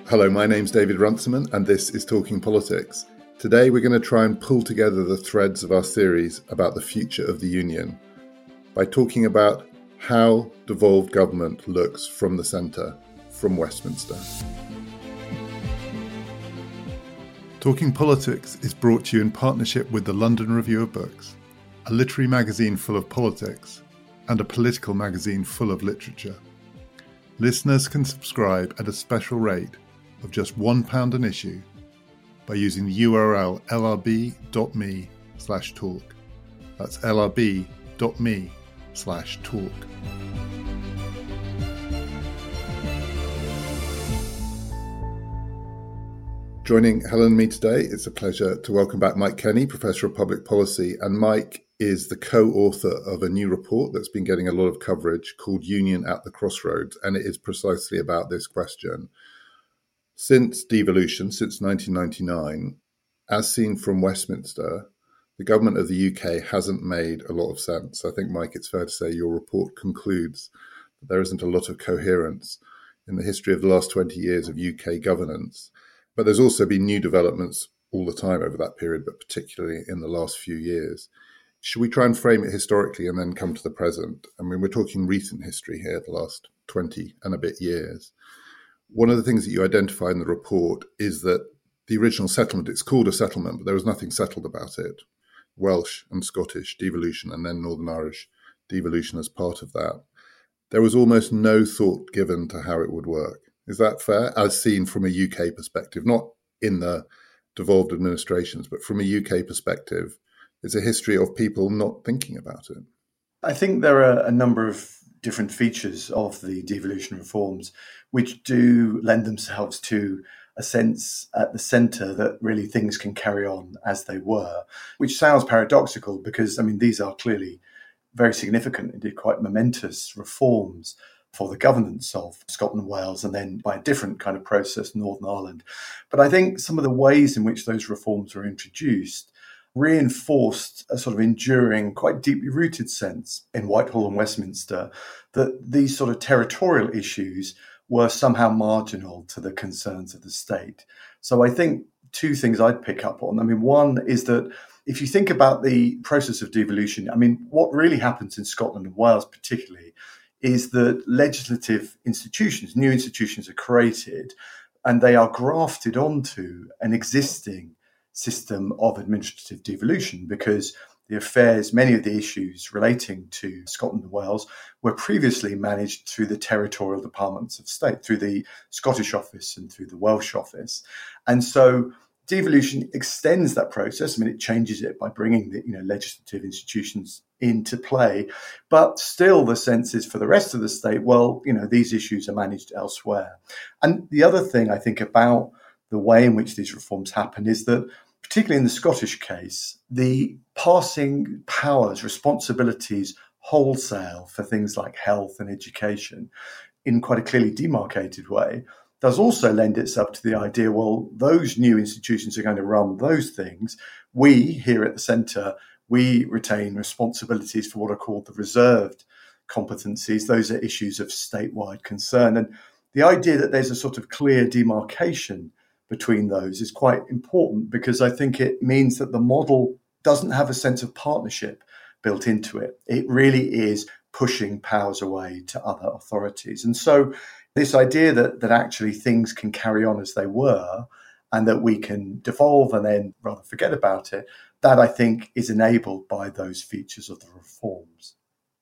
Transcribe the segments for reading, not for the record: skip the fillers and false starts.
Hello, my name's David Runciman, and this is Talking Politics. Today we're going to try and pull together the threads of our series about the future of the Union by talking about how devolved government looks from the centre, from Westminster. Talking Politics is brought to you in partnership with the London Review of Books, a literary magazine full of politics and a political magazine full of literature. Listeners can subscribe at a special rate of just £1 an issue by using the URL lrb.me/talk. That's lrb.me/talk. Joining Helen and me today, it's a pleasure to welcome back Mike Kenny, Professor of Public Policy. And Mike is the co-author of a new report that's been getting a lot of coverage called Union at the Crossroads. And it is precisely about this question. Since devolution, since 1999, as seen from Westminster, the government of the UK hasn't made a lot of sense. I think, Mike, it's fair to say your report concludes that there isn't a lot of coherence in the history of the last 20 years of UK governance. But there's also been new developments all the time over that period, but particularly in the last few years. Should we try and frame it historically and then come to the present? I mean, we're talking recent history here, the last 20 and a bit years. One of the things that you identify in the report is that the original settlement, it's called a settlement, but there was nothing settled about it. Welsh and Scottish devolution and then Northern Irish devolution as part of that. There was almost no thought given to how it would work. Is that fair, as seen from a UK perspective, not in the devolved administrations, but from a UK perspective? It's a history of people not thinking about it. I think there are a number of different features of the devolution reforms which do lend themselves to a sense at the centre that really things can carry on as they were, which sounds paradoxical because, these are clearly very significant, indeed quite momentous reforms for the governance of Scotland and Wales, and then by a different kind of process, Northern Ireland. But I think some of the ways in which those reforms were introduced reinforced a sort of enduring, quite deeply rooted sense in Whitehall and Westminster that these sort of territorial issues were somehow marginal to the concerns of the state. So I think two things I'd pick up on. One is that if you think about the process of devolution, what really happens in Scotland and Wales particularly is that legislative institutions, new institutions are created and they are grafted onto an existing system of administrative devolution because the affairs, many of the issues relating to Scotland and Wales were previously managed through the territorial departments of state, through the Scottish office and through the Welsh office. And so devolution extends that process. It changes it by bringing the legislative institutions into play, but still the sense is for the rest of the state, these issues are managed elsewhere. And the other thing I think about the way in which these reforms happen is that, particularly in the Scottish case, the passing powers, responsibilities wholesale for things like health and education in quite a clearly demarcated way does also lend itself to the idea, those new institutions are going to run those things. We, here at the centre, we retain responsibilities for what are called the reserved competencies. Those are issues of statewide concern. And the idea that there's a sort of clear demarcation between those is quite important because I think it means that the model doesn't have a sense of partnership built into it. It really is pushing powers away to other authorities. And so this idea that actually things can carry on as they were and that we can devolve and then rather forget about it, that I think is enabled by those features of the reforms.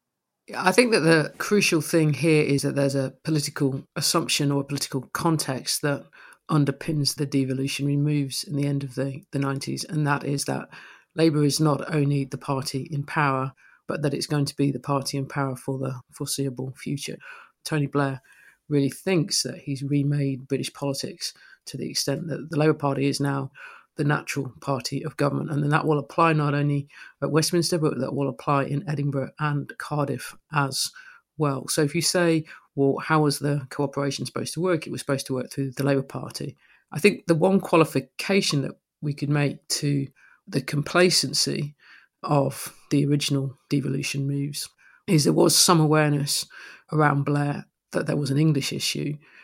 I think that the crucial thing here is that there's a political assumption or a political context that underpins the devolutionary moves in the end of the 90s, and that is that Labour is not only the party in power, but that it's going to be the party in power for the foreseeable future. Tony Blair really thinks that he's remade British politics to the extent that the Labour Party is now the natural party of government, and then that will apply not only at Westminster, but that will apply in Edinburgh and Cardiff as well. So if you say, how was the cooperation supposed to work? It was supposed to work through the Labour Party. I think the one qualification that we could make to the complacency of the original devolution moves is there was some awareness around Blair that there was an English issue,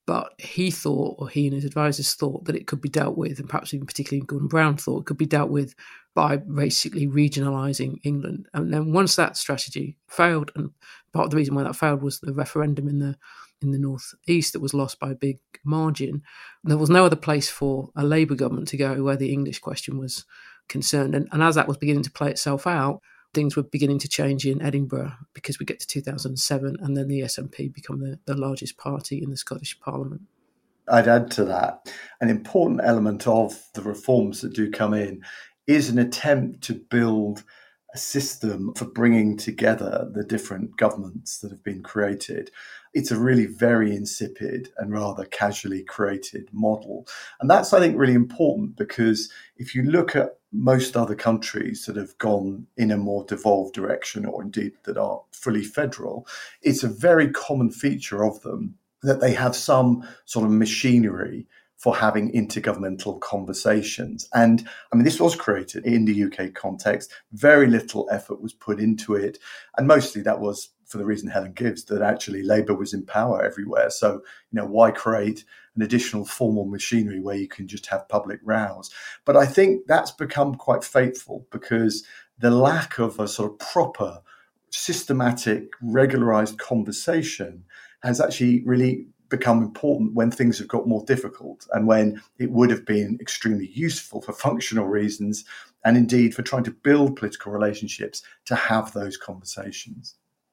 But he thought, or he and his advisors thought, that it could be dealt with, and perhaps even particularly Gordon Brown thought it could be dealt with by basically regionalising England. And then once that strategy failed, and part of the reason why that failed was the referendum in the North East that was lost by a big margin, there was no other place for a Labour government to go where the English question was concerned. And as that was beginning to play itself out, things were beginning to change in Edinburgh, because we get to 2007 and then the SNP become the largest party in the Scottish Parliament. I'd add to that, an important element of the reforms that do come in is an attempt to build a system for bringing together the different governments that have been created. It's a really very insipid and rather casually created model. And that's, I think, really important, because if you look at most other countries that have gone in a more devolved direction, or indeed that are fully federal, it's a very common feature of them that they have some sort of machinery for having intergovernmental conversations. And I mean, this was created in the UK context. Very little effort was put into it. And mostly that was for the reason Helen gives, that actually Labour was in power everywhere. So, why create an additional formal machinery where you can just have public rows? But I think that's become quite fateful, because the lack of a sort of proper, systematic, regularised conversation has actually really become important when things have got more difficult, and when it would have been extremely useful for functional reasons, and indeed for trying to build political relationships, to have those conversations.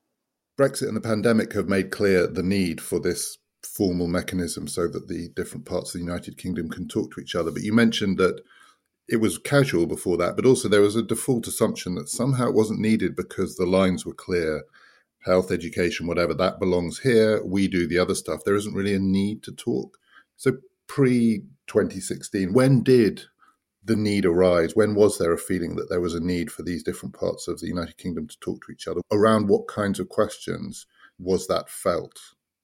Brexit and the pandemic have made clear the need for this formal mechanism so that the different parts of the United Kingdom can talk to each other. But you mentioned that it was casual before that, but also there was a default assumption that somehow it wasn't needed because the lines were clear. Health, education, whatever, that belongs here. We do the other stuff. There isn't really a need to talk. So pre-2016, when did the need arise? When was there a feeling that there was a need for these different parts of the United Kingdom to talk to each other? Around what kinds of questions was that felt?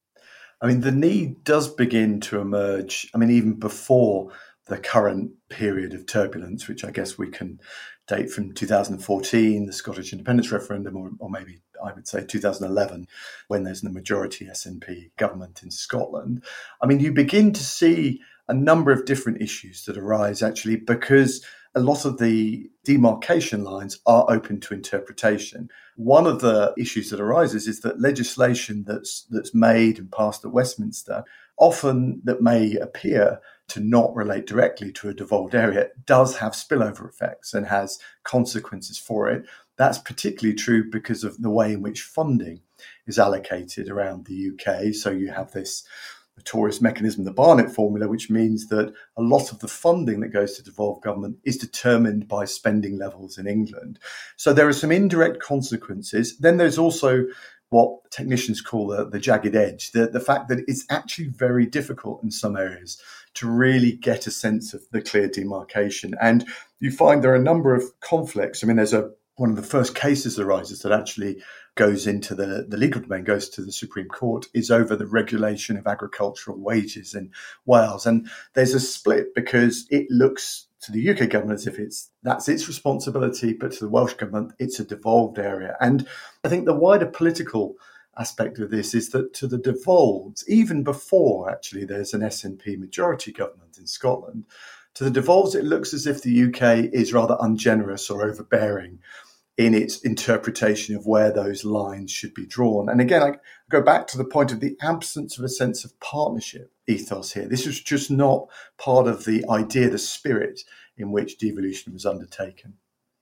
I mean, the need does begin to emerge, even before the current period of turbulence, which I guess we can date from 2014, the Scottish independence referendum, or maybe I would say 2011, when there's the majority SNP government in Scotland. You begin to see a number of different issues that arise, actually, because a lot of the demarcation lines are open to interpretation. One of the issues that arises is that legislation that's made and passed at Westminster, often that may appear to not relate directly to a devolved area, does have spillover effects and has consequences for it. That's particularly true because of the way in which funding is allocated around the UK. So you have this notorious mechanism, the Barnett formula, which means that a lot of the funding that goes to devolved government is determined by spending levels in England. So there are some indirect consequences. Then there's also what technicians call the jagged edge, the fact that it's actually very difficult in some areas to really get a sense of the clear demarcation. And you find there are a number of conflicts. There's one of the first cases that arises that actually goes into the legal domain, goes to the Supreme Court, is over the regulation of agricultural wages in Wales. And there's a split because it looks to the UK government as if that's its responsibility, but to the Welsh government, it's a devolved area. And I think the wider political aspect of this is that to the devolved, even before actually there's an SNP majority government in Scotland, to the devolved, it looks as if the UK is rather ungenerous or overbearing in its interpretation of where those lines should be drawn. And again, I go back to the point of the absence of a sense of partnership ethos here. This was just not part of the idea, the spirit in which devolution was undertaken.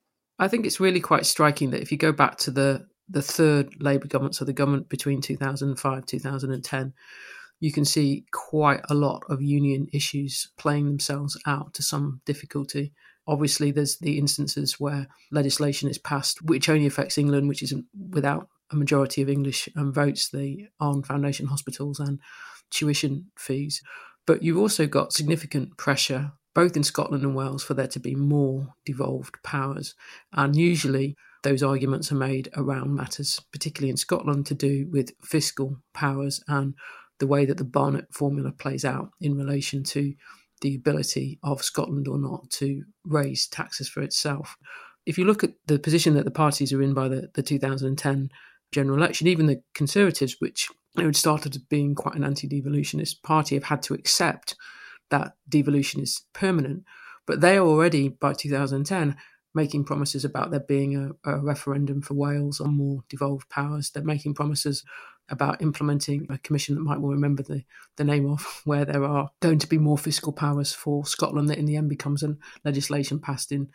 I think it's really quite striking that if you go back to the third Labour government, so the government between 2005, 2010, you can see quite a lot of union issues playing themselves out to some difficulty. Obviously, there's the instances where legislation is passed which only affects England, which is without a majority of English votes, on foundation hospitals and tuition fees. But you've also got significant pressure, both in Scotland and Wales, for there to be more devolved powers. And usually those arguments are made around matters, particularly in Scotland, to do with fiscal powers and the way that the Barnett formula plays out in relation to the ability of Scotland or not to raise taxes for itself. If you look at the position that the parties are in by the 2010 general election, even the Conservatives, which who had started as being quite an anti-devolutionist party, have had to accept that devolution is permanent. But they are already, by 2010, making promises about there being a referendum for Wales on more devolved powers. They're making promises about implementing a commission that Mike will remember the name of, where there are going to be more fiscal powers for Scotland that in the end becomes legislation passed in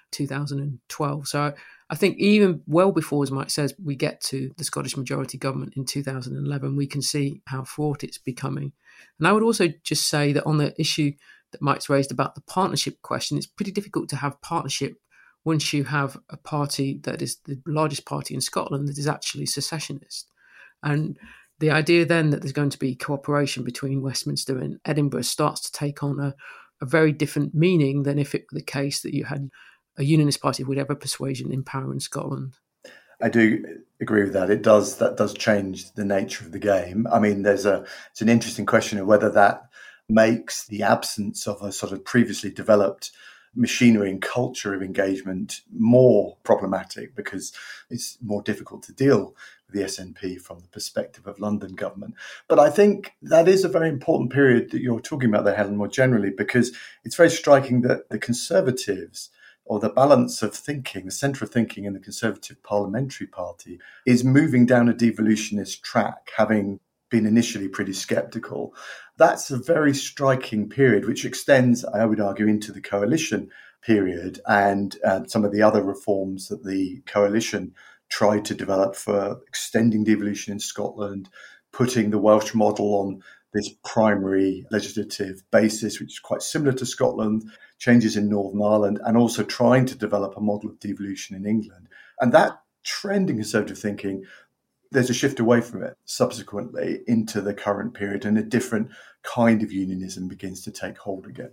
2012. So I think even well before, as Mike says, we get to the Scottish majority government in 2011, we can see how fraught it's becoming. And I would also just say that on the issue that Mike's raised about the partnership question, it's pretty difficult to have partnership once you have a party that is the largest party in Scotland that is actually secessionist. And the idea then that there's going to be cooperation between Westminster and Edinburgh starts to take on a very different meaning than if it were the case that you had a unionist party of whatever persuasion in power in Scotland. I do agree with that. That does change the nature of the game. I mean, it's an interesting question of whether that makes the absence of a sort of previously developed machinery and culture of engagement more problematic, because it's more difficult to deal with the SNP from the perspective of London government. But I think that is a very important period that you're talking about there, Helen, more generally, because it's very striking that the Conservatives, or the balance of thinking, the centre of thinking in the Conservative Parliamentary Party, is moving down a devolutionist track, having been initially pretty sceptical. That's a very striking period, which extends, I would argue, into the coalition period and some of the other reforms that the coalition tried to develop for extending devolution in Scotland, putting the Welsh model on this primary legislative basis, which is quite similar to Scotland, changes in Northern Ireland, and also trying to develop a model of devolution in England. And that trend in Conservative thinking, there's a shift away from it subsequently into the current period, and a different kind of unionism begins to take hold again.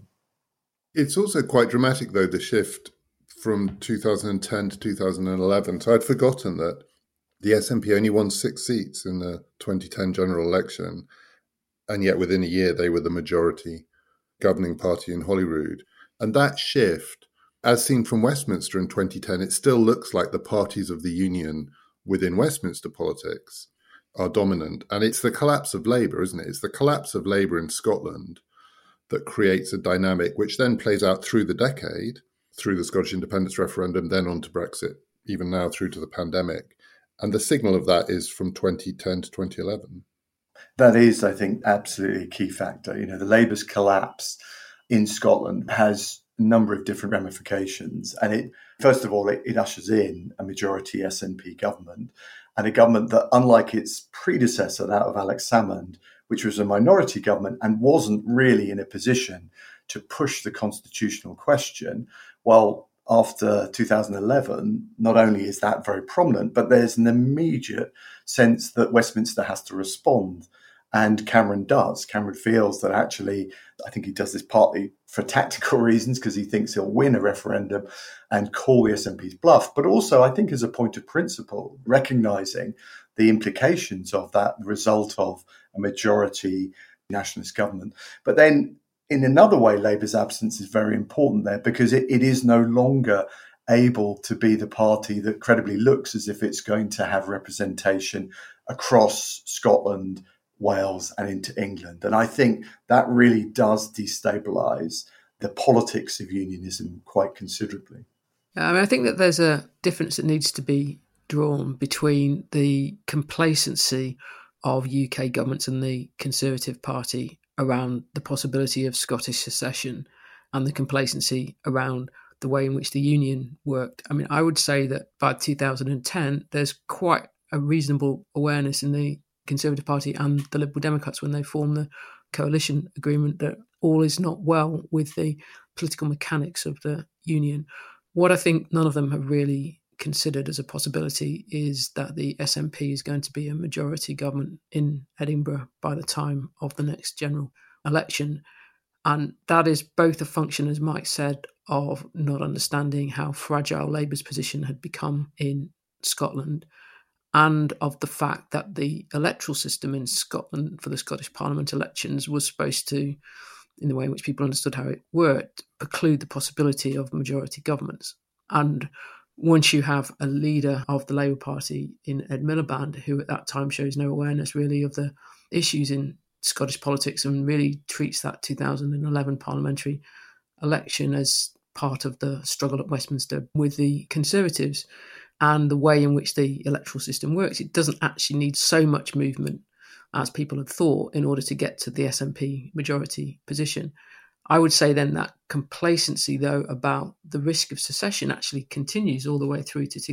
It's also quite dramatic, though, the shift from 2010 to 2011. So I'd forgotten that the SNP only won 6 seats in the 2010 general election, and yet within a year they were the majority governing party in Holyrood. And that shift, as seen from Westminster in 2010, it still looks like the parties of the union within Westminster politics are dominant. And it's the collapse of Labour, isn't it? It's the collapse of Labour in Scotland that creates a dynamic which then plays out through the decade, through the Scottish independence referendum, then on to Brexit, even now through to the pandemic. And the signal of that is from 2010 to 2011. That is, I think, absolutely a key factor. You know, the Labour's collapse in Scotland has a number of different ramifications. And first of all, it ushers in a majority SNP government, and a government that, unlike its predecessor, that of Alex Salmond, which was a minority government and wasn't really in a position to push the constitutional question, well, after 2011, not only is that very prominent, but there's an immediate sense that Westminster has to respond. And Cameron does. Cameron feels that actually, I think he does this partly for tactical reasons, because he thinks he'll win a referendum and call the SNP's bluff, but also I think as a point of principle, recognising the implications of that result of a majority nationalist government. But then in another way, Labour's absence is very important there, because it is no longer able to be the party that credibly looks as if it's going to have representation across Scotland, Wales and into England. And I think that really does destabilise the politics of unionism quite considerably. I mean, I think that there's a difference that needs to be drawn between the complacency of UK governments and the Conservative Party around the possibility of Scottish secession and the complacency around the way in which the union worked. I mean, I would say that by 2010, there's quite a reasonable awareness in the Conservative Party and the Liberal Democrats when they formed the coalition agreement that all is not well with the political mechanics of the union. What I think none of them have really considered as a possibility is that the SNP is going to be a majority government in Edinburgh by the time of the next general election. And that is both a function, as Mike said, of not understanding how fragile Labour's position had become in Scotland, and of the fact that the electoral system in Scotland for the Scottish Parliament elections was supposed to, in the way in which people understood how it worked, preclude the possibility of majority governments. And once you have a leader of the Labour Party in Ed Miliband, who at that time shows no awareness really of the issues in Scottish politics and really treats that 2011 parliamentary election as part of the struggle at Westminster with the Conservatives and the way in which the electoral system works, it doesn't actually need so much movement as people had thought in order to get to the SNP majority position. I would say then that complacency, though, about the risk of secession actually continues all the way through to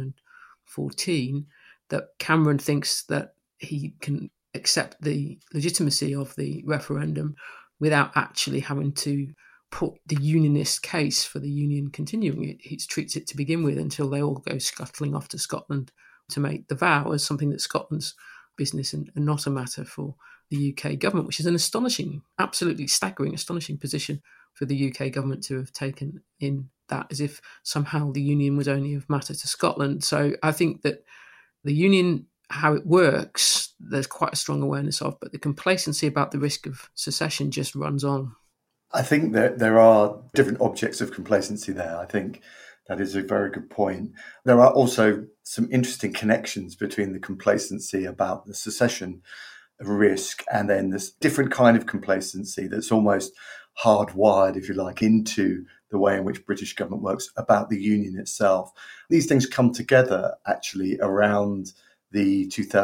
2014, that Cameron thinks that he can accept the legitimacy of the referendum without actually having to put the unionist case for the union continuing. He treats it to begin with until they all go scuttling off to Scotland to make the vow as something that's Scotland's business and not a matter for the UK government, which is an astonishing, absolutely staggering, astonishing position for the UK government to have taken in that, as if somehow the union was only of matter to Scotland. So I think that the union, how it works, there's quite a strong awareness of, but the complacency about the risk of secession just runs on. I think that there are different objects of complacency there. I think that is a very good point. There are also some interesting connections between the complacency about the secession risk and then this different kind of complacency that's almost hardwired, if you like, into the way in which British government works about the union itself. These things come together actually around the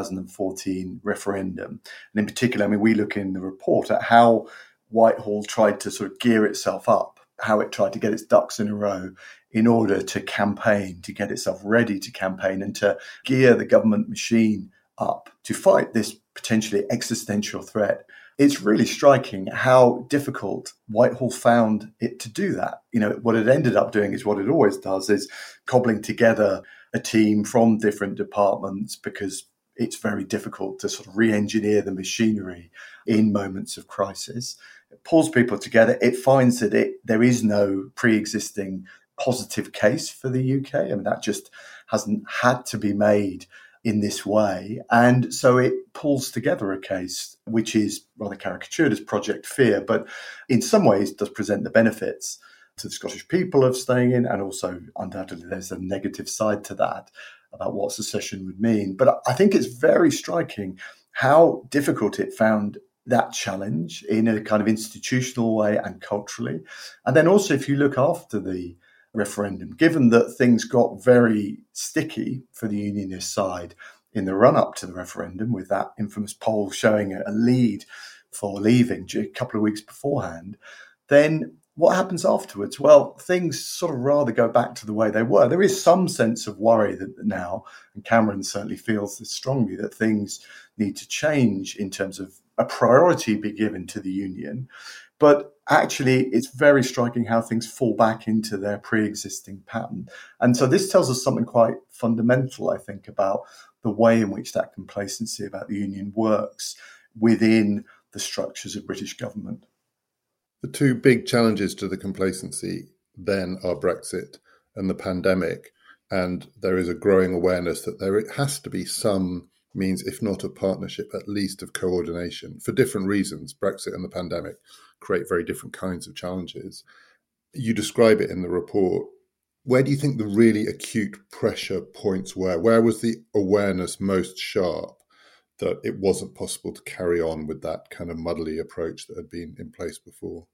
2014 referendum. And in particular, I mean, we look in the report at how Whitehall tried to sort of gear itself up, how it tried to get its ducks in a row in order to campaign, to get itself ready to campaign and to gear the government machine up to fight this potentially existential threat. It's really striking how difficult Whitehall found it to do that. You know, what it ended up doing is what it always does, is cobbling together a team from different departments, because it's very difficult to sort of re-engineer the machinery in moments of crisis. It pulls people together. It finds that there is no pre-existing positive case for the UK. I mean, that just hasn't had to be made in this way. And so it pulls together a case which is rather caricatured as Project Fear, but in some ways does present the benefits to the Scottish people of staying in, and also undoubtedly there's a negative side to that about what secession would mean. But I think it's very striking how difficult it found that challenge in a kind of institutional way and culturally. And then also, if you look after the referendum, given that things got very sticky for the unionist side in the run-up to the referendum, with that infamous poll showing a lead for leaving a couple of weeks beforehand, then what happens afterwards? Well, things sort of rather go back to the way they were. There is some sense of worry that now, and Cameron certainly feels this strongly, that things need to change in terms of a priority be given to the union. But actually, it's very striking how things fall back into their pre-existing pattern. And so this tells us something quite fundamental, I think, about the way in which that complacency about the union works within the structures of British government. The two big challenges to the complacency then are Brexit and the pandemic. And there is a growing awareness that there has to be some means, if not of partnership, at least of coordination for different reasons. Brexit and the pandemic create very different kinds of challenges. You describe it in the report. Where do you think the really acute pressure points were? Where was the awareness most sharp that it wasn't possible to carry on with that kind of muddly approach that had been in place before?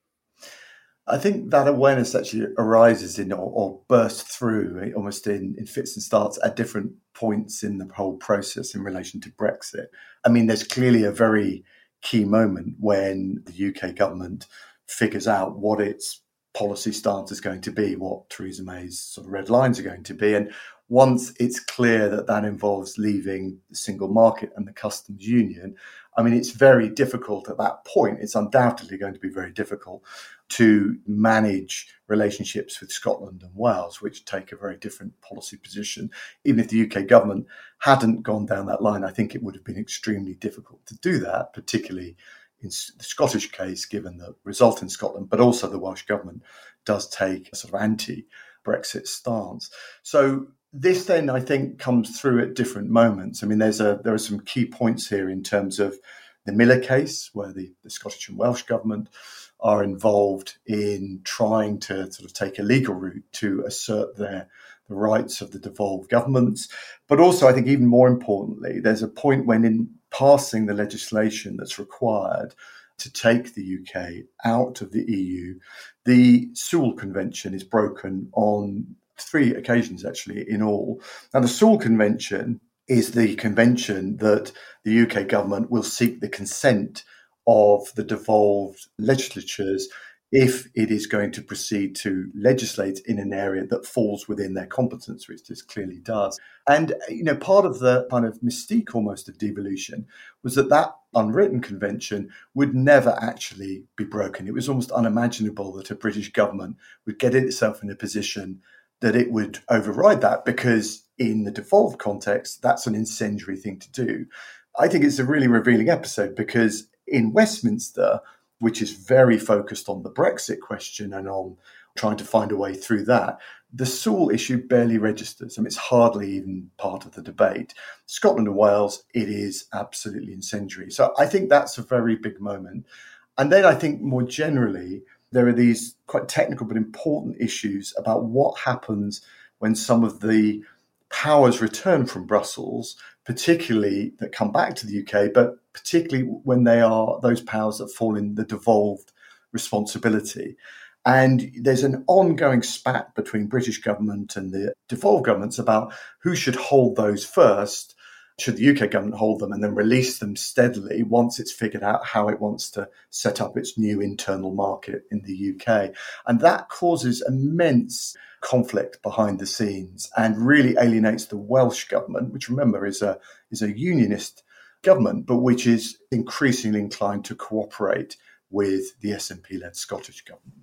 I think that awareness actually arises in or bursts through almost in fits and starts at different points in the whole process in relation to Brexit. I mean, there's clearly a very key moment when the UK government figures out what its policy stance is going to be, what Theresa May's sort of red lines are going to be. And once it's clear that that involves leaving the single market and the customs union, I mean, it's very difficult at that point. It's undoubtedly going to be very difficult to manage relationships with Scotland and Wales, which take a very different policy position. Even if the UK government hadn't gone down that line, I think it would have been extremely difficult to do that, particularly in the Scottish case, given the result in Scotland, but also the Welsh government does take a sort of anti-Brexit stance. So this then, I think, comes through at different moments. I mean, there are some key points here in terms of the Miller case, where the Scottish and Welsh government are involved in trying to sort of take a legal route to assert their the rights of the devolved governments. But also, I think even more importantly, there's a point when in passing the legislation that's required to take the UK out of the EU, the Sewell Convention is broken on 3 occasions, actually, in all. Now, the Sewell Convention is the convention that the UK government will seek the consent of the devolved legislatures if it is going to proceed to legislate in an area that falls within their competence, which this clearly does. And, part of the kind of mystique almost of devolution was that unwritten convention would never actually be broken. It was almost unimaginable that a British government would get itself in a position that it would override that, because in the devolved context, that's an incendiary thing to do. I think it's a really revealing episode, because in Westminster, which is very focused on the Brexit question and on trying to find a way through that, the Sewell issue barely registers. I mean, it's hardly even part of the debate. Scotland and Wales, it is absolutely incendiary. So I think that's a very big moment. And then I think more generally, there are these quite technical but important issues about what happens when some of the powers return from Brussels, particularly that come back to the UK, but particularly when they are those powers that fall in the devolved responsibility. And there's an ongoing spat between British government and the devolved governments about who should hold those first. Should the UK government hold them and then release them steadily once it's figured out how it wants to set up its new internal market in the UK? And that causes immense conflict behind the scenes and really alienates the Welsh government, which, remember, is a unionist government, but which is increasingly inclined to cooperate with the SNP-led Scottish government.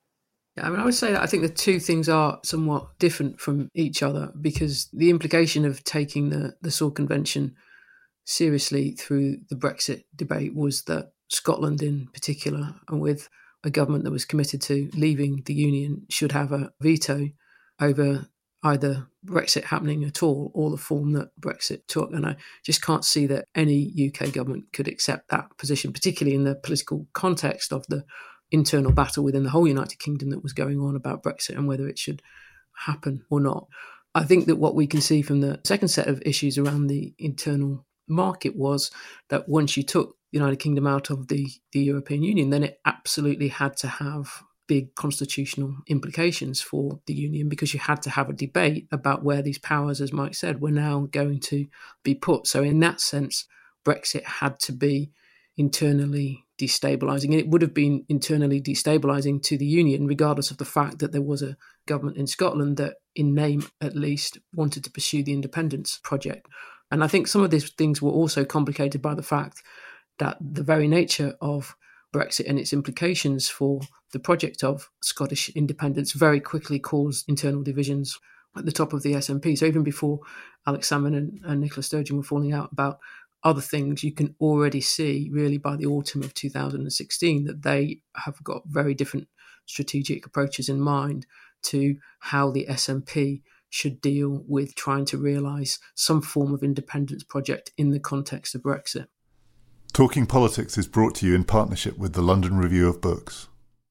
I mean, I would say that I think the two things are somewhat different from each other, because the implication of taking the Sewell Convention seriously through the Brexit debate was that Scotland in particular, and with a government that was committed to leaving the Union, should have a veto over either Brexit happening at all or the form that Brexit took. And I just can't see that any UK government could accept that position, particularly in the political context of the internal battle within the whole United Kingdom that was going on about Brexit and whether it should happen or not. I think that what we can see from the second set of issues around the internal market was that once you took the United Kingdom out of the European Union, then it absolutely had to have big constitutional implications for the Union, because you had to have a debate about where these powers, as Mike said, were now going to be put. So in that sense, Brexit had to be internally destabilising. And it would have been internally destabilising to the Union, regardless of the fact that there was a government in Scotland that, in name at least, wanted to pursue the independence project. And I think some of these things were also complicated by the fact that the very nature of Brexit and its implications for the project of Scottish independence very quickly caused internal divisions at the top of the SNP. So even before Alex Salmond and Nicola Sturgeon were falling out about other things, you can already see really by the autumn of 2016 that they have got very different strategic approaches in mind to how the SNP should deal with trying to realise some form of independence project in the context of Brexit. Talking Politics is brought to you in partnership with the London Review of Books.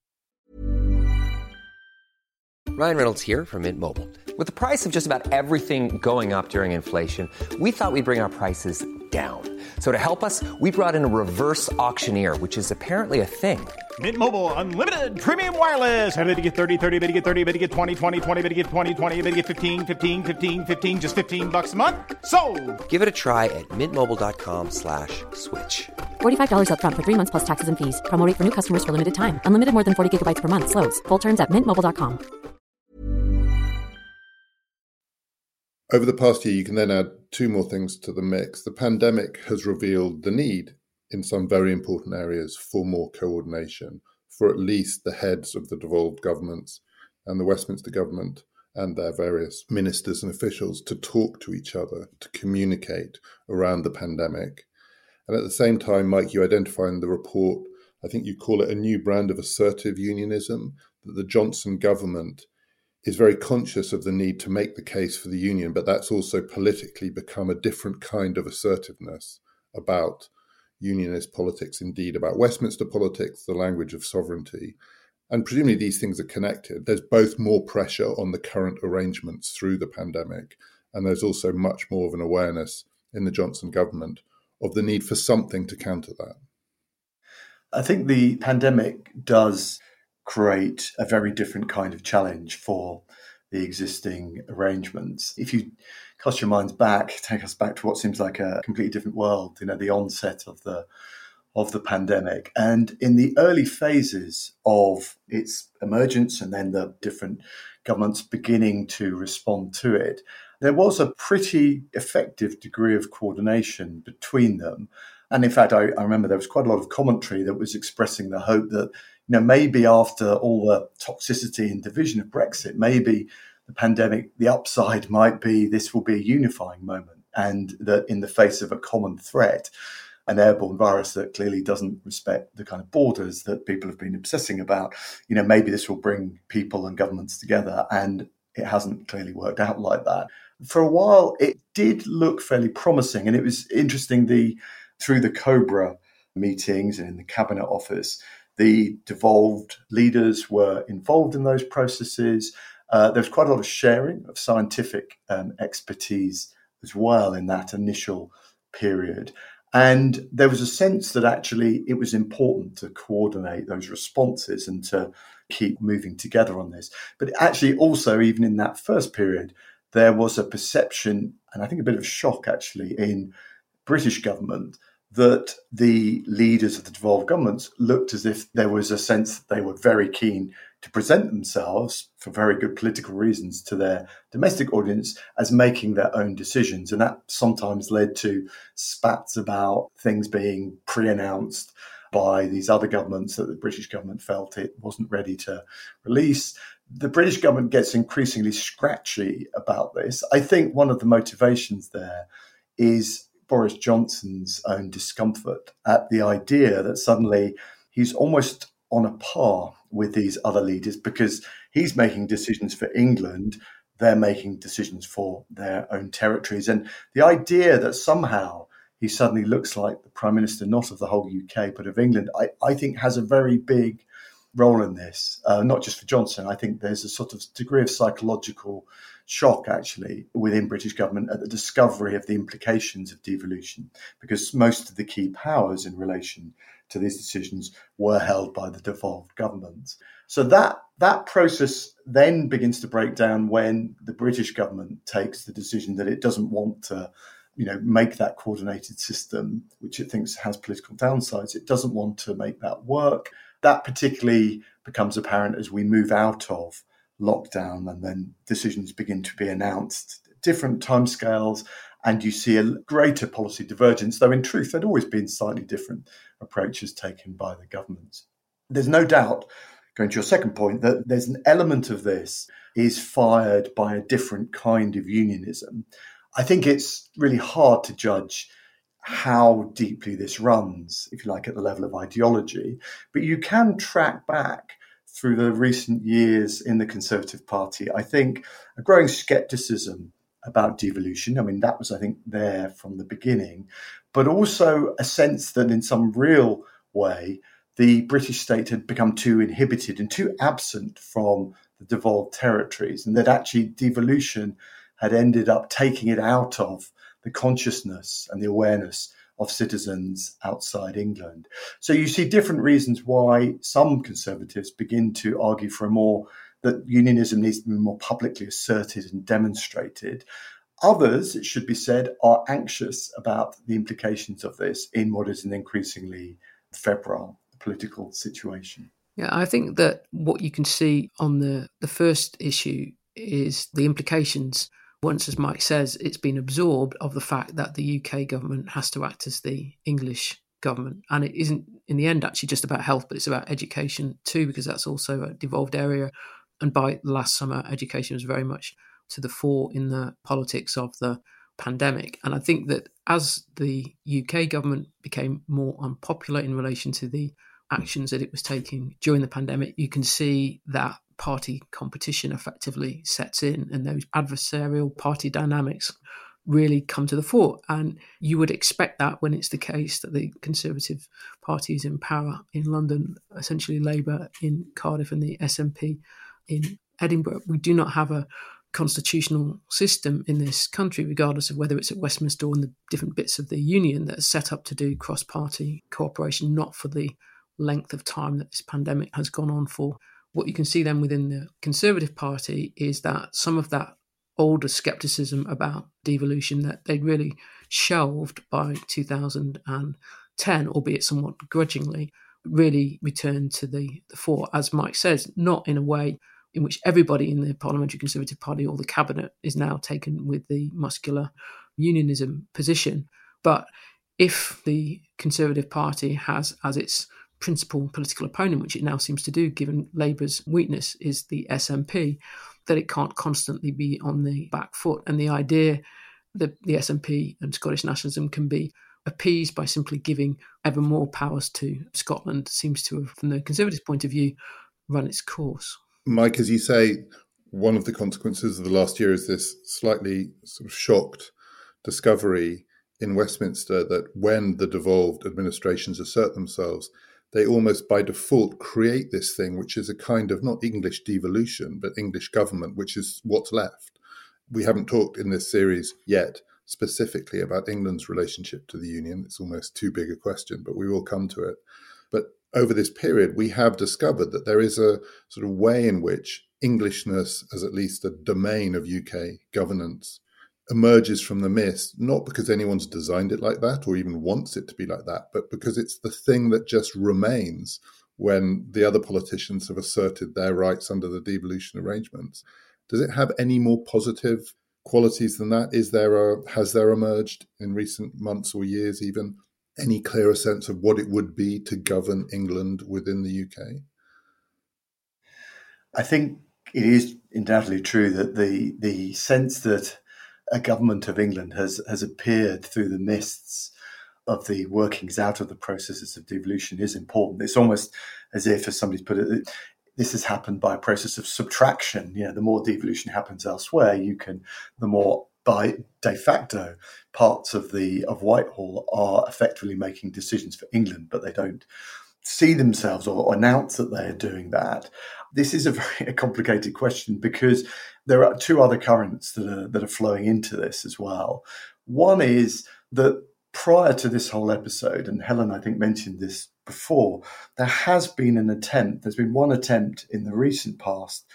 Ryan Reynolds here from Mint Mobile. With the price of just about everything going up during inflation, we thought we'd bring our prices down. So to help us, we brought in a reverse auctioneer, which is apparently a thing. Mint Mobile Unlimited Premium Wireless. How to get 30, 30, bit to get 30, bit to get 20, 20, 20, bit to get 20, 20, bit to get 15, 15, 15, 15, just $15 a month? Sold! Give it a try at mintmobile.com/switch. $45 up front for 3 months plus taxes and fees. Promo rate for new customers for limited time. Unlimited more than 40 gigabytes per month. Slows full terms at mintmobile.com. Over the past year, you can then add two more things to the mix. The pandemic has revealed the need in some very important areas for more coordination, for at least the heads of the devolved governments and the Westminster government and their various ministers and officials to talk to each other, to communicate around the pandemic. And at the same time, Mike, you identify in the report, I think you call it a new brand of assertive unionism, that the Johnson government is very conscious of the need to make the case for the union, but that's also politically become a different kind of assertiveness about unionist politics, indeed about Westminster politics, the language of sovereignty. And presumably these things are connected. There's both more pressure on the current arrangements through the pandemic, and there's also much more of an awareness in the Johnson government of the need for something to counter that. I think the pandemic does create a very different kind of challenge for the existing arrangements. If you cast your minds back, take us back to what seems like a completely different world, the onset of the pandemic. And in the early phases of its emergence and then the different governments beginning to respond to it, there was a pretty effective degree of coordination between them. And in fact, I remember there was quite a lot of commentary that was expressing the hope that, maybe after all the toxicity and division of Brexit, maybe the pandemic, the upside might be this will be a unifying moment, and that in the face of a common threat, an airborne virus that clearly doesn't respect the kind of borders that people have been obsessing about, maybe this will bring people and governments together. And it hasn't clearly worked out like that. For a while, it did look fairly promising. And it was interesting, through the COBRA meetings and in the Cabinet Office, the devolved leaders were involved in those processes. There was quite a lot of sharing of scientific expertise as well in that initial period. And there was a sense that actually it was important to coordinate those responses and to keep moving together on this. But actually also, even in that first period, there was a perception, and I think a bit of shock actually, in British government, that the leaders of the devolved governments looked as if there was a sense that they were very keen to present themselves, for very good political reasons, to their domestic audience as making their own decisions. And that sometimes led to spats about things being pre-announced by these other governments that the British government felt it wasn't ready to release. The British government gets increasingly scratchy about this. I think one of the motivations there is Boris Johnson's own discomfort at the idea that suddenly he's almost on a par with these other leaders because he's making decisions for England, they're making decisions for their own territories. And the idea that somehow he suddenly looks like the Prime Minister, not of the whole UK, but of England, I think has a very big role in this, not just for Johnson. I think there's a sort of degree of psychological shock, actually, within British government at the discovery of the implications of devolution, because most of the key powers in relation to these decisions were held by the devolved governments. So that process then begins to break down when the British government takes the decision that it doesn't want to make that coordinated system, which it thinks has political downsides. It doesn't want to make that work. That particularly becomes apparent as we move out of lockdown and then decisions begin to be announced, different timescales, and you see a greater policy divergence, though in truth there'd always been slightly different approaches taken by the governments. There's no doubt, going to your second point, that there's an element of this is fired by a different kind of unionism. I think it's really hard to judge how deeply this runs, if you like, at the level of ideology, but you can track back through the recent years in the Conservative Party, I think, a growing scepticism about devolution. I mean, that was, I think, there from the beginning, but also a sense that in some real way, the British state had become too inhibited and too absent from the devolved territories, and that actually devolution had ended up taking it out of the consciousness and the awareness of citizens outside England. So you see different reasons why some Conservatives begin to argue for that unionism needs to be more publicly asserted and demonstrated. Others, it should be said, are anxious about the implications of this in what is an increasingly febrile political situation. Yeah, I think that what you can see on the first issue is the implications, once, as Mike says, it's been absorbed, of the fact that the UK government has to act as the English government. And it isn't, in the end, actually just about health, but it's about education too, because that's also a devolved area. And by last summer, education was very much to the fore in the politics of the pandemic. And I think that as the UK government became more unpopular in relation to the actions that it was taking during the pandemic, you can see that party competition effectively sets in, and those adversarial party dynamics really come to the fore. And you would expect that when it's the case that the Conservative Party is in power in London, essentially Labour in Cardiff and the SNP in Edinburgh. We do not have a constitutional system in this country, regardless of whether it's at Westminster or in the different bits of the union that are set up to do cross-party cooperation, not for the length of time that this pandemic has gone on for. What you can see then within the Conservative Party is that some of that older scepticism about devolution that they'd really shelved by 2010, albeit somewhat grudgingly, really returned to the fore, as Mike says, not in a way in which everybody in the Parliamentary Conservative Party or the Cabinet is now taken with the muscular unionism position. But if the Conservative Party has as its principal political opponent, which it now seems to do, given Labour's weakness, is the SNP, that it can't constantly be on the back foot. And the idea that the SNP and Scottish nationalism can be appeased by simply giving ever more powers to Scotland seems to have, from the Conservative point of view, run its course. Mike, as you say, one of the consequences of the last year is this slightly sort of shocked discovery in Westminster that when the devolved administrations assert themselves, they almost by default create this thing, which is a kind of not English devolution, but English government, which is what's left. We haven't talked in this series yet specifically about England's relationship to the Union. It's almost too big a question, but we will come to it. But over this period, we have discovered that there is a sort of way in which Englishness, as at least a domain of UK governance, emerges from the mist, not because anyone's designed it like that or even wants it to be like that, but because it's the thing that just remains when the other politicians have asserted their rights under the devolution arrangements. Does it have any more positive qualities than that? Has there emerged in recent months or years even any clearer sense of what it would be to govern England within the UK? I think it is undoubtedly true that the sense that a government of England has appeared through the mists of the workings out of the processes of devolution is important. It's almost as if, as somebody's put it, this has happened by a process of subtraction. The more devolution happens elsewhere, the more by de facto parts of Whitehall are effectively making decisions for England, but they don't see themselves or announce that they are doing that. This is a very complicated question because there are two other currents that are flowing into this as well. One is that prior to this whole episode, and Helen, I think, mentioned this before, there's been one attempt in the recent past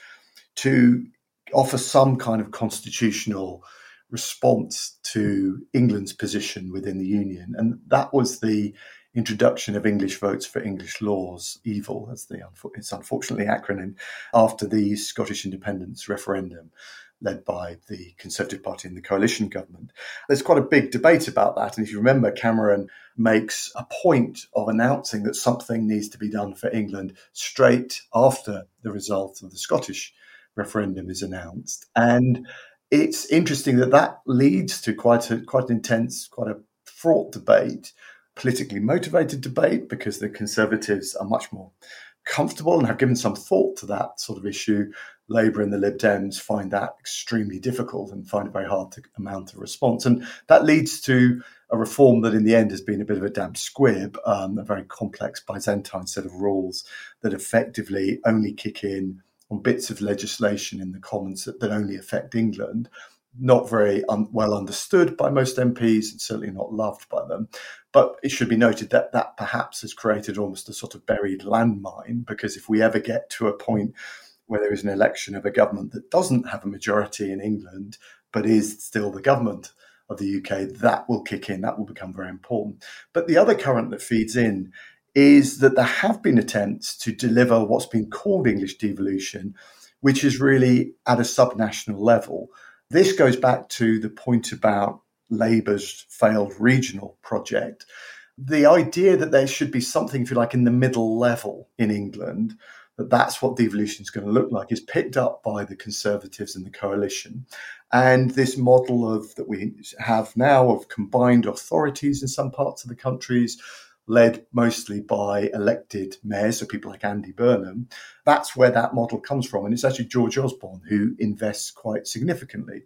to offer some kind of constitutional response to England's position within the Union. And that was the introduction of English votes for English laws, EVIL, as it's unfortunately acronym, after the Scottish independence referendum led by the Conservative Party and the coalition government. There's quite a big debate about that. And if you remember, Cameron makes a point of announcing that something needs to be done for England straight after the result of the Scottish referendum is announced. And it's interesting that leads to quite an intense, quite a fraught debate, politically motivated debate, because the Conservatives are much more comfortable and have given some thought to that sort of issue. Labour and the Lib Dems find that extremely difficult and find it very hard to mount a response. And that leads to a reform that in the end has been a bit of a damp squib, a very complex Byzantine set of rules that effectively only kick in on bits of legislation in the Commons that only affect England. Not very well understood by most MPs and certainly not loved by them. But it should be noted that perhaps has created almost a sort of buried landmine, because if we ever get to a point where there is an election of a government that doesn't have a majority in England, but is still the government of the UK, that will kick in. That will become very important. But the other current that feeds in is that there have been attempts to deliver what's been called English devolution, which is really at a subnational level. This goes back to the point about Labour's failed regional project. The idea that there should be something, if you like, in the middle level in England, that's what devolution is going to look like, is picked up by the Conservatives and the coalition. And this model that we have now of combined authorities in some parts of the countries, led mostly by elected mayors, so people like Andy Burnham, that's where that model comes from. And it's actually George Osborne who invests quite significantly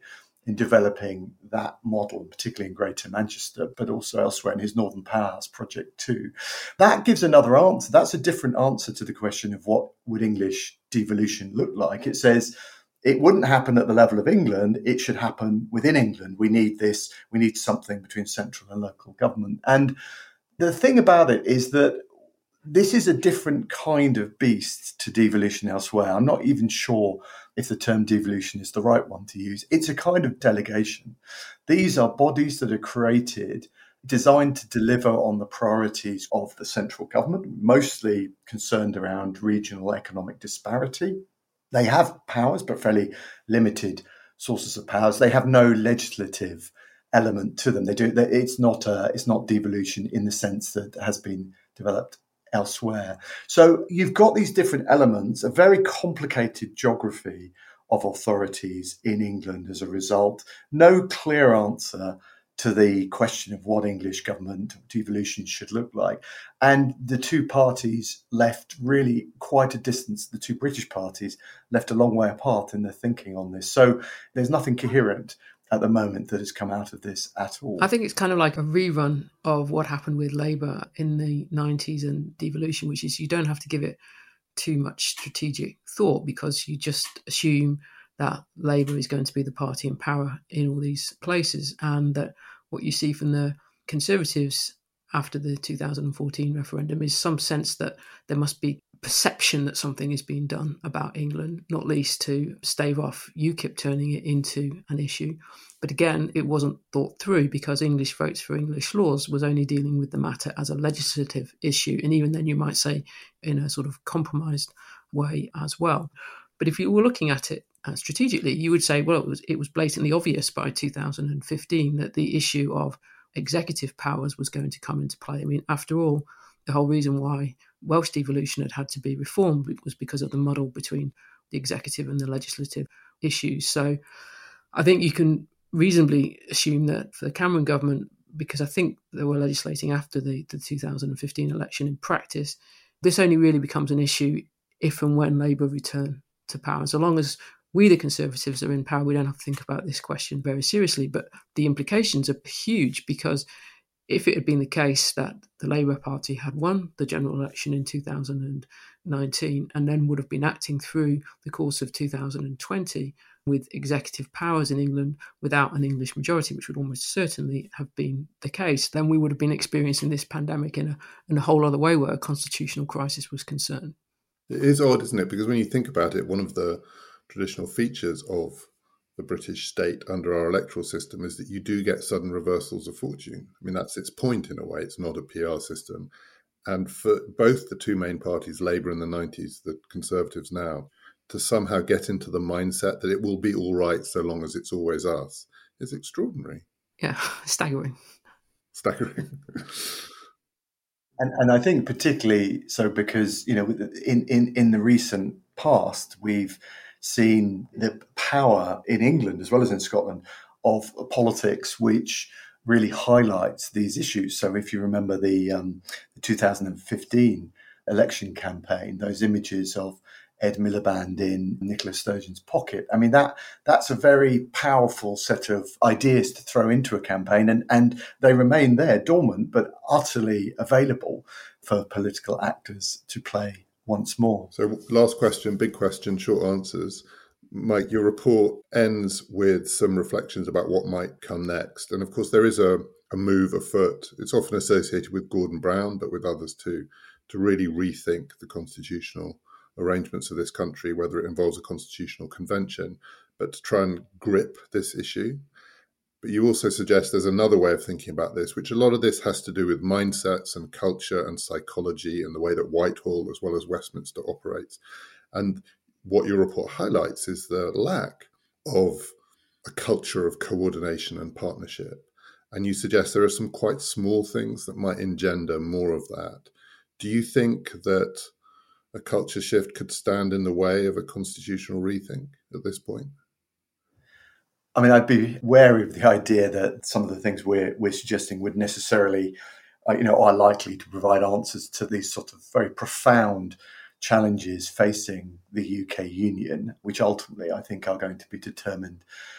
in developing that model, particularly in Greater Manchester, but also elsewhere in his Northern Powerhouse project too. That gives another answer. That's a different answer to the question of what would English devolution look like. It says it wouldn't happen at the level of England. It should happen within England. We need this. We need something between central and local government. And the thing about it is that this is a different kind of beast to devolution elsewhere. I'm not even sure if the term devolution is the right one to use. It's a kind of delegation. These are bodies that are created, designed to deliver on the priorities of the central government, mostly concerned around regional economic disparity. They have powers, but fairly limited sources of powers. They have no legislative element to them. It's not devolution in the sense that has been developed elsewhere. So you've got these different elements, a very complicated geography of authorities in England as a result. No clear answer to the question of what English government devolution should look like. And the two parties left really quite a distance, the two British parties left a long way apart in their thinking on this. So there's nothing coherent at the moment that has come out of this at all. I think it's kind of like a rerun of what happened with Labour in the 90s and devolution, which is you don't have to give it too much strategic thought because you just assume that Labour is going to be the party in power in all these places, and that what you see from the Conservatives after the 2014 referendum is some sense that there must be perception that something is being done about England, not least to stave off UKIP turning it into an issue. But again, it wasn't thought through because English Votes for English Laws was only dealing with the matter as a legislative issue. And even then, you might say in a sort of compromised way as well. But if you were looking at it strategically, you would say, well, it was blatantly obvious by 2015 that the issue of executive powers was going to come into play. I mean, after all, the whole reason why Welsh devolution had to be reformed was because of the muddle between the executive and the legislative issues. So I think you can reasonably assume that for the Cameron government, because I think they were legislating after the 2015 election in practice, this only really becomes an issue if and when Labour return to power. So long as we, the Conservatives, are in power, we don't have to think about this question very seriously. But the implications are huge because if it had been the case that the Labour Party had won the general election in 2019 and then would have been acting through the course of 2020 with executive powers in England without an English majority, which would almost certainly have been the case, then we would have been experiencing this pandemic in a whole other way where a constitutional crisis was concerned. It is odd, isn't it? Because when you think about it, one of the traditional features of the British state under our electoral system is that you do get sudden reversals of fortune. I mean, that's its point in a way. It's not a PR system. And for both the two main parties, Labour in the 90s, the Conservatives now, to somehow get into the mindset that it will be all right so long as it's always us is extraordinary. Yeah, staggering. Staggering. And I think particularly so because, you know, in the recent past, we've seen the power in England as well as in Scotland of politics which really highlights these issues. So if you remember the 2015 election campaign, those images of Ed Miliband in Nicola Sturgeon's pocket, I mean, that's a very powerful set of ideas to throw into a campaign, and they remain there dormant but utterly available for political actors to play once more. So last question, big question, short answers. Mike, your report ends with some reflections about what might come next. And of course, there is a move afoot. It's often associated with Gordon Brown, but with others too, to really rethink the constitutional arrangements of this country, whether it involves a constitutional convention, but to try and grip this issue. But you also suggest there's another way of thinking about this, which a lot of this has to do with mindsets and culture and psychology and the way that Whitehall as well as Westminster operates. And what your report highlights is the lack of a culture of coordination and partnership. And you suggest there are some quite small things that might engender more of that. Do you think that a culture shift could stand in the way of a constitutional rethink at this point? I mean, I'd be wary of the idea that some of the things we're suggesting would necessarily, are likely to provide answers to these sort of very profound challenges facing the UK Union, which ultimately I think are going to be determined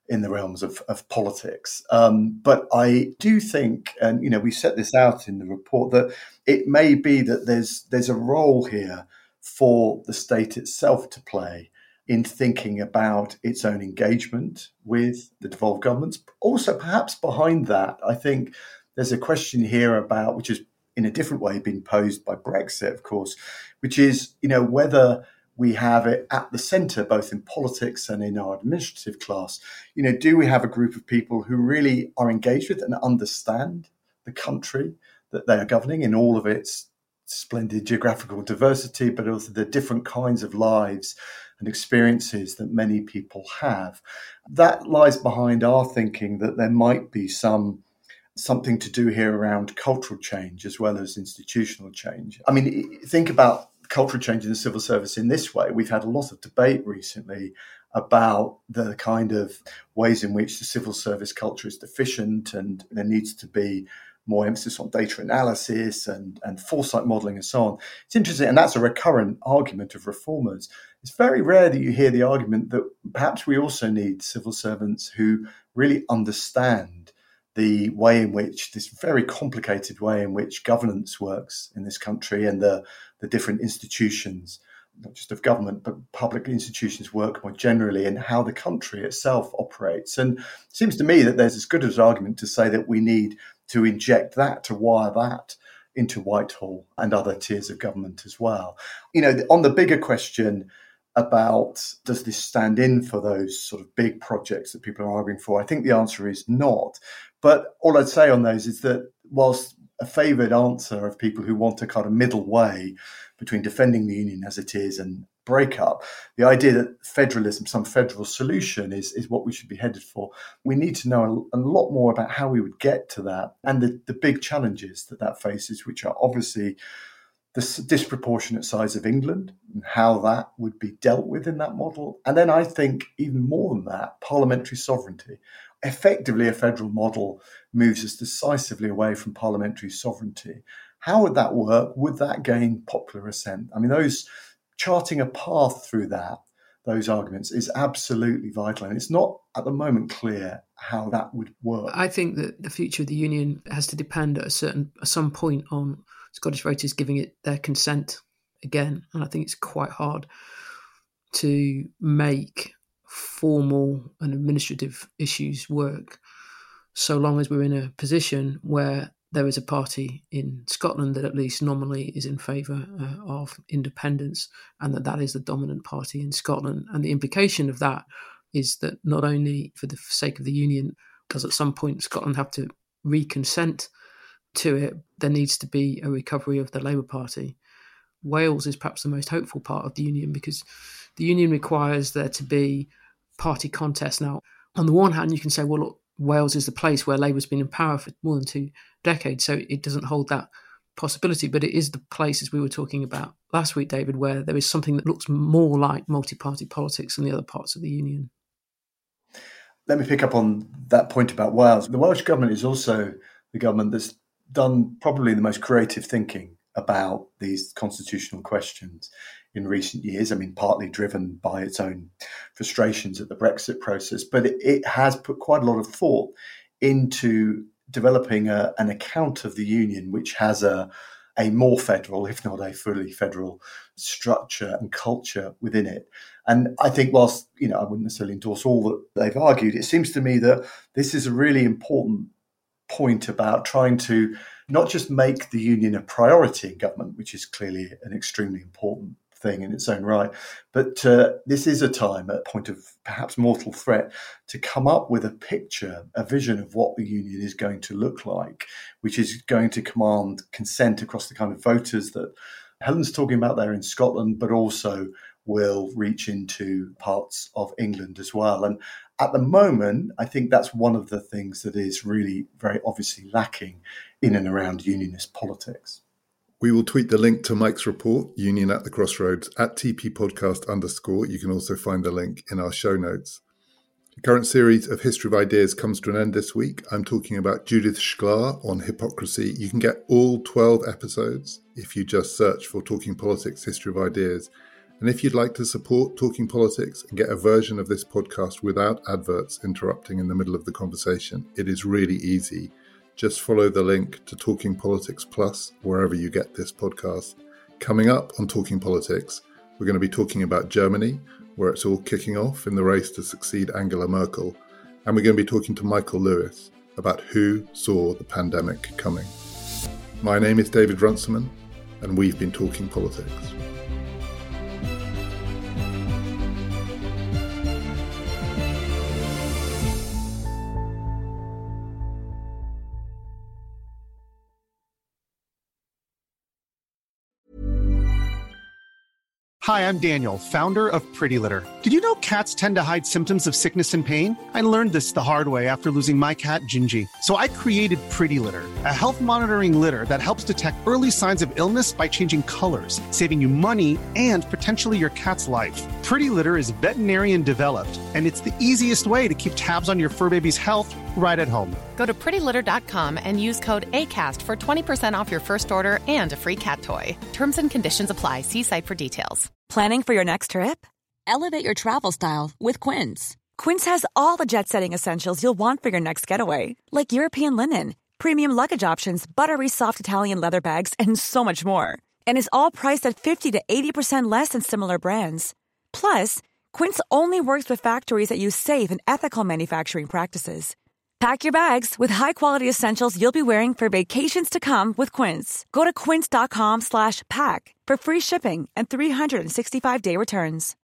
in the realms of politics. But I do think, and we set this out in the report, that it may be that there's a role here for the state itself to play in thinking about its own engagement with the devolved governments. Also, perhaps behind that, I think there's a question here about, which is in a different way been posed by Brexit, of course, which is, whether we have it at the centre, both in politics and in our administrative class. Do we have a group of people who really are engaged with and understand the country that they are governing in all of its splendid geographical diversity, but also the different kinds of lives and experiences that many people have? That lies behind our thinking that there might be something to do here around cultural change as well as institutional change. I mean, think about cultural change in the civil service in this way. We've had a lot of debate recently about the kind of ways in which the civil service culture is deficient, and there needs to be more emphasis on data analysis and foresight modelling and so on. It's interesting, and that's a recurrent argument of reformers. It's very rare that you hear the argument that perhaps we also need civil servants who really understand the way in which, this very complicated way in which governance works in this country, and the different institutions, not just of government, but public institutions work more generally, and how the country itself operates. And it seems to me that there's as good as an argument to say that we need to inject that, to wire that into Whitehall and other tiers of government as well. On the bigger question about does this stand in for those sort of big projects that people are arguing for, I think the answer is not. But all I'd say on those is that whilst a favoured answer of people who want a kind of middle way between defending the union as it is and breakup, the idea that federalism, some federal solution is what we should be headed for. We need to know a lot more about how we would get to that, and the big challenges that faces, which are obviously the disproportionate size of England and how that would be dealt with in that model. And then I think even more than that, parliamentary sovereignty. Effectively, a federal model moves us decisively away from parliamentary sovereignty. How would that work? Would that gain popular assent? I mean, charting a path through those arguments is absolutely vital. And it's not at the moment clear how that would work. I think that the future of the union has to depend at some point on Scottish voters giving it their consent again. And I think it's quite hard to make formal and administrative issues work so long as we're in a position where there is a party in Scotland that at least nominally is in favour of independence, and that is the dominant party in Scotland. And the implication of that is that not only for the sake of the union does at some point Scotland have to reconsent to it, there needs to be a recovery of the Labour Party. Wales is perhaps the most hopeful part of the union, because the union requires there to be party contest. Now, on the one hand, you can say, well, look, Wales is the place where Labour's been in power for more than 2 decades, so it doesn't hold that possibility. But it is the place, as we were talking about last week, David, where there is something that looks more like multi-party politics than the other parts of the union. Let me pick up on that point about Wales. The Welsh government is also the government that's done probably the most creative thinking about these constitutional questions in recent years. I mean, partly driven by its own frustrations at the Brexit process, but it has put quite a lot of thought into developing an account of the union which has a more federal, if not a fully federal, structure and culture within it. And I think whilst, I wouldn't necessarily endorse all that they've argued, it seems to me that this is a really important point about trying to not just make the union a priority in government, which is clearly an extremely important thing in its own right, but this is a time, at a point of perhaps mortal threat, to come up with a picture, a vision of what the union is going to look like, which is going to command consent across the kind of voters that Helen's talking about there in Scotland, but also will reach into parts of England as well. And at the moment, I think that's one of the things that is really very obviously lacking in and around unionist politics. We will tweet the link to Mike's report, Union at the Crossroads, at @TPPodcast_. You can also find the link in our show notes. The current series of History of Ideas comes to an end this week. I'm talking about Judith Shklar on hypocrisy. You can get all 12 episodes if you just search for Talking Politics, History of Ideas. And if you'd like to support Talking Politics and get a version of this podcast without adverts interrupting in the middle of the conversation, it is really easy. Just follow the link to Talking Politics Plus wherever you get this podcast. Coming up on Talking Politics, we're going to be talking about Germany, where it's all kicking off in the race to succeed Angela Merkel. And we're going to be talking to Michael Lewis about who saw the pandemic coming. My name is David Runciman, and we've been talking politics. Hi, I'm Daniel, founder of Pretty Litter. Did you know cats tend to hide symptoms of sickness and pain? I learned this the hard way after losing my cat, Gingy. So I created Pretty Litter, a health monitoring litter that helps detect early signs of illness by changing colors, saving you money and potentially your cat's life. Pretty Litter is veterinarian developed, and it's the easiest way to keep tabs on your fur baby's health right at home. Go to prettylitter.com and use code ACAST for 20% off your first order and a free cat toy. Terms and conditions apply. See site for details. Planning for your next trip? Elevate your travel style with Quince. Quince has all the jet-setting essentials you'll want for your next getaway, like European linen, premium luggage options, buttery soft Italian leather bags, and so much more. And is all priced at 50 to 80% less than similar brands. Plus, Quince only works with factories that use safe and ethical manufacturing practices. Pack your bags with high-quality essentials you'll be wearing for vacations to come with Quince. Go to quince.com/pack for free shipping and 365-day returns.